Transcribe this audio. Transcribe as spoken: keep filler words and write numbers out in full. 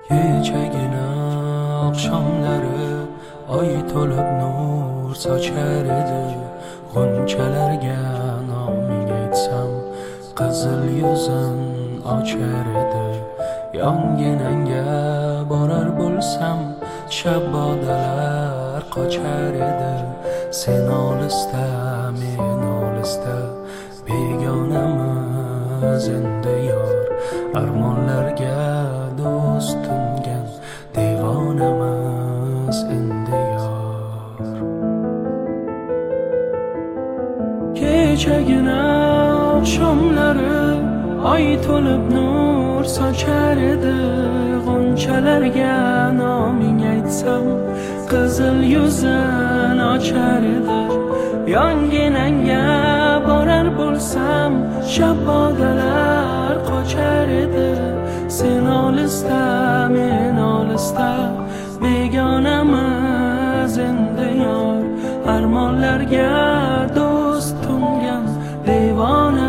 Kechagina oqshomlari oy to'lib nur sochar edi. G'unchalarga noming aytsam qizil yuzin ochar edi. Yonginangga borar bo'lsam shabodalar qochar edi. Sen olisda men olisda begonamiz endi yor. Armonlarga do'st tungan devonamiz endi yor. Kechagina oqshomlari oy to'lib nur sochar edi. G'unchalarga noming aytsam qizil yuzin ochar edi. Yonginangga borar bo'lsam shabodalar qochar edi. Sen olisda men olisda begonamiz endi yor. Armonlarga do'st tungan devona